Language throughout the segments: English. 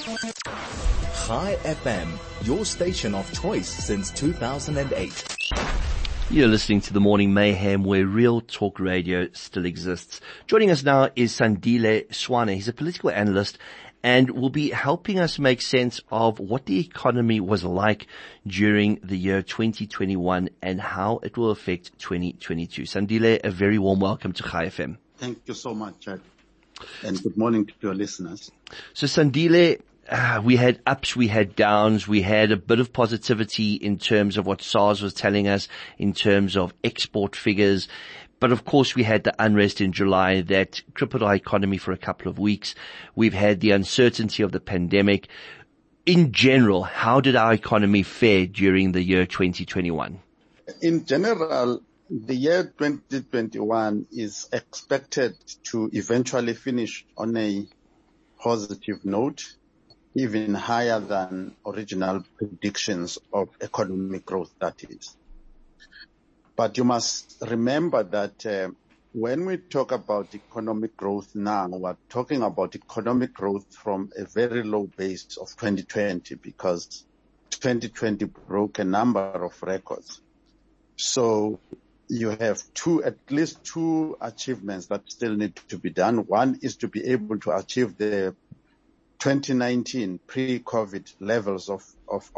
Chai FM, your station of choice since 2008. You're listening to The Morning Mayhem, where real talk radio still exists. Joining us now is Sandile Swane. He's a political analyst and will be helping us make sense of what the economy was like during the year 2021 and how it will affect 2022. Sandile, a very warm welcome to Chai FM. Thank you so much, Chad. And good morning to your listeners. So Sandile, we had ups, we had downs, we had a bit of positivity in terms of what SARS was telling us in terms of export figures. But of course we had the unrest in July that crippled our economy for a couple of weeks. We've had the uncertainty of the pandemic. In general, how did our economy fare during the year 2021? In general, the year 2021 is expected to eventually finish on a positive note, even higher than original predictions of economic growth, that is. But you must remember that when we talk about economic growth now, we're talking about economic growth from a very low base of 2020, because 2020 broke a number of records. So you have at least two achievements that still need to be done. One is to be able to achieve the 2019 pre-COVID levels of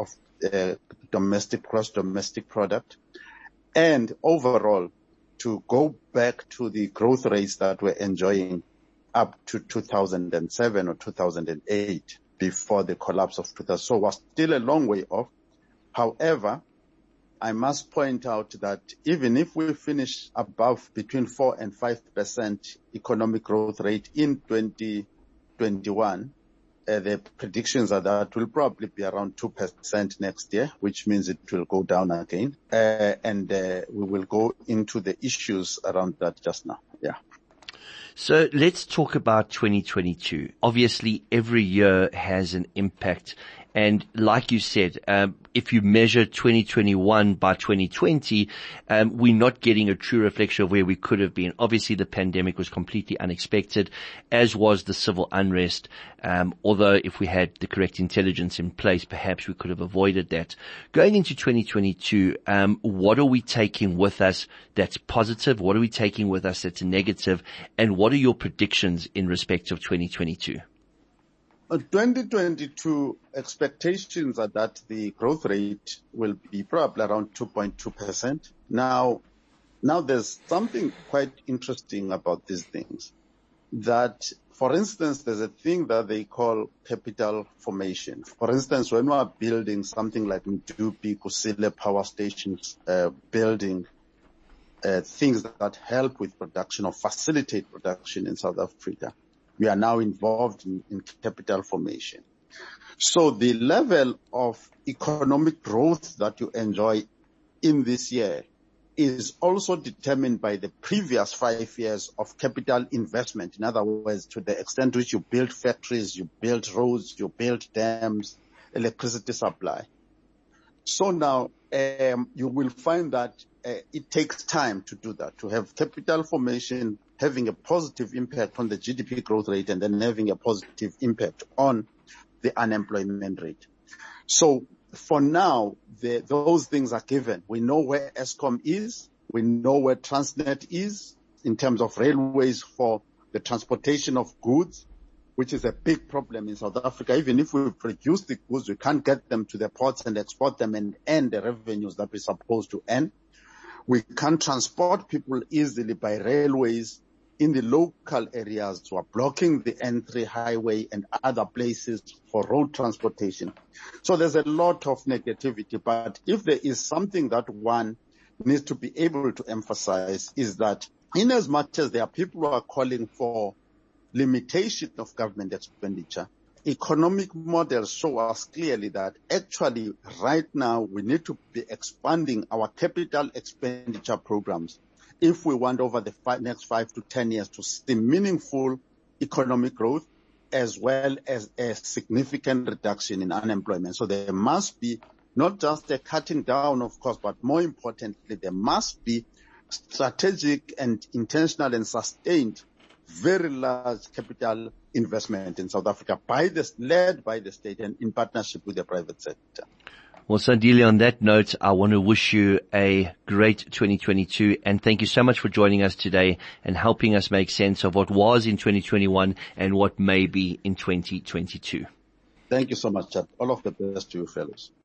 gross domestic product, and overall to go back to the growth rates that we're enjoying up to 2007 or 2008 before the collapse of 2000. So we're still a long way off. However, I must point out that even if we finish above between 4 and 5% economic growth rate in 2021, the predictions are that will probably be around 2% next year, which means it will go down again. And we will go into the issues around that just now. Yeah. So let's talk about 2022. Obviously, every year has an impact. And like you said, if you measure 2021 by 2020, we're not getting a true reflection of where we could have been. Obviously, the pandemic was completely unexpected, as was the civil unrest. Although if we had the correct intelligence in place, perhaps we could have avoided that. Going into 2022, what are we taking with us that's positive? What are we taking with us that's negative? And what are your predictions in respect of 2022? 2022 expectations are that the growth rate will be probably around 2.2%. Now there's something quite interesting about these things. That, for instance, there's a thing that they call capital formation. For instance, when we are building something like Medupi, Kusile power stations, building things that help with production or facilitate production in South Africa, we are now involved in capital formation. So the level of economic growth that you enjoy in this year is also determined by the previous 5 years of capital investment. In other words, to the extent to which you build factories, you build roads, you build dams, electricity supply. So now you will find that it takes time to do that, to have capital formation having a positive impact on the GDP growth rate and then having a positive impact on the unemployment rate. So for now, those things are given. We know where Eskom is. We know where Transnet is in terms of railways for the transportation of goods, which is a big problem in South Africa. Even if we produce the goods, we can't get them to the ports and export them and earn the revenues that we're supposed to earn. We can't transport people easily by railways in the local areas who are blocking the N3 highway and other places for road transportation. So there's a lot of negativity. But if there is something that one needs to be able to emphasize, is that in as much as there are people who are calling for limitation of government expenditure, economic models show us clearly that actually right now we need to be expanding our capital expenditure programs if we want over the next 5 to 10 years to see meaningful economic growth as well as a significant reduction in unemployment. So there must be not just a cutting down, of course, but more importantly, there must be strategic and intentional and sustained very large capital investment in South Africa led by the state and in partnership with the private sector. Well, Sandile, on that note, I want to wish you a great 2022 and thank you so much for joining us today and helping us make sense of what was in 2021 and what may be in 2022. Thank you so much, Chad. All of the best to you fellows.